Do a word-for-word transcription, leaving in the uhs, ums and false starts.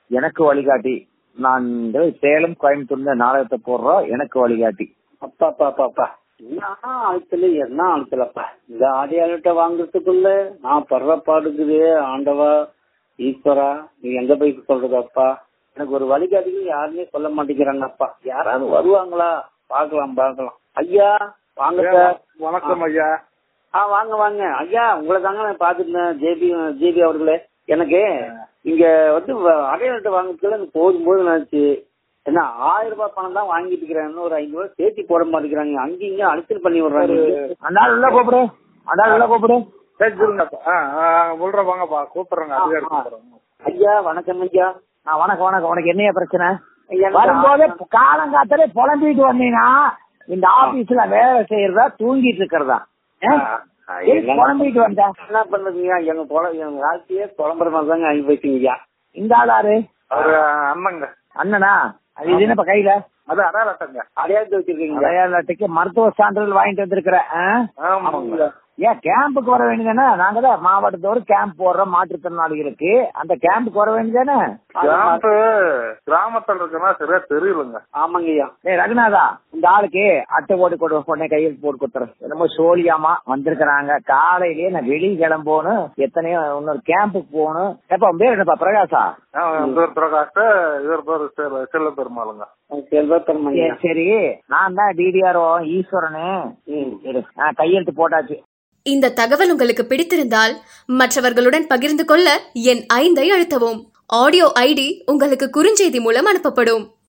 எனக்கு வழிகாட்டி. நான் இந்த சேலம் கோயம்புத்தூர்ல நாடகத்தை போடுறோம். எனக்கு வழிகாட்டி. அப்பா அப்பா அப்பா அப்பா என்ன அழுத்தல என்ன அழுத்தலப்பா. இந்த ஆடியாள்கிட்ட வாங்குறதுக்குள்ள நான் படுற பாடுக்குது. ஆண்டவா ஈஸ்வரா நீ எங்க போய் சொல்றதப்பா. எனக்கு ஒரு வழிகாட்டிக்கு யாருமே சொல்ல மாட்டேங்கிறாங்க அப்பா. யாராவது வருவாங்களா? பாக்கலாம் பாக்கலாம். ஐயா வாங்க சார். வணக்கம் ஐயா. ஆ வாங்க வாங்க ஐயா. உங்களை தாங்க நான் பாத்துருந்தேன். ஜேபி ஜேபி அவர்களே, எனக்கு இங்க வந்து அடையாளத்தை வாங்குறதுல எனக்கு போதும் போது நினைச்சு. என்ன ஆயிரம் ரூபாய் பணம் தான் வாங்கிட்டு இருக்கிறேன். ஒரு ஐநூறு ரூபாய் சேர்த்தி போட மாட்டேங்கிறாங்க. அங்க இங்க அழுத்தல் பண்ணி விடுறாங்க. அந்த உள்ள கூப்பிடு, அந்த உள்ள கூப்பிடு. சரி சொல்லுங்கப்பா. சொல்ற வாங்கப்பா, கூப்பிடுறேங்க. ஐயா வணக்கம் ஐயா. வணக்கம் வணக்கம். உனக்கு என்னைய பிரச்சனை? வரும்போது காலங்காத்தாலே புலம்பிட்டு வந்தீங்கன்னா இந்த ஆபீஸ்ல வேலை செய்யறதா தூங்கிட்டு இருக்கிறதா புலம்பிட்டு வந்தா என்ன பண்றதுங்க? எங்க பொல எங்க வாழ்க்கையே புலம்புற மாதிரி தாங்க ஆகி போயிட்டீங்கய்யா. இந்த ஆளாரு? அவரு அண்ணங்க. அண்ணனா? அது இது என்னப்பா கையில? அது அடையாள அட்டைங்க. அடையாளத்தை வச்சிருக்கீங்க? அடையாள அட்டைக்கு மருத்துவ சான்றிதழ் வாங்கிட்டு வந்திருக்கிறேன். ஏன் கேம்புக்கு வர வேண்டியதானே? நாங்க தான் மாவட்டத்தோடு கேம்ப் போடுறோம் மாற்றுத்திறனாளிகளுக்கு. அந்த கேம்புக்கு வர வேண்டியதானே? கேம்ப் கிராமத்துல இருக்குன்னா சரியா தெரியலங்க. ஆமாங்கய்யா. ஏ ரகுநாதா, இந்த ஆளுக்கு அட்டை போட்டு கொடு, உடனே கையில் போட்டு கொடுத்துறேன். என்னமோ சோழியாமா வந்திருக்கிறாங்க. காலையிலேயே நான் வெளியே கிளம்போணும். எத்தனையோ இன்னொரு கேம்புக்கு போகணும். எப்ப பேர் என்னப்பா? பிரகாஷா? பிரகாஷ். இவர் பேர் செல்ல பெருமாளுங்க. சரி, நான் தான் டிடிஆர்ஓ ஈஸ்வரனு. கையெழுத்து போட்டாச்சு. இந்த தகவல் உங்களுக்கு பிடித்திருந்தால் மற்றவர்களுடன் பகிர்ந்து கொள்ள என் ஐந்தை அழுத்தவும். ஆடியோ ஐடி உங்களுக்கு குறுஞ்செய்தி மூலம் அனுப்பப்படும்.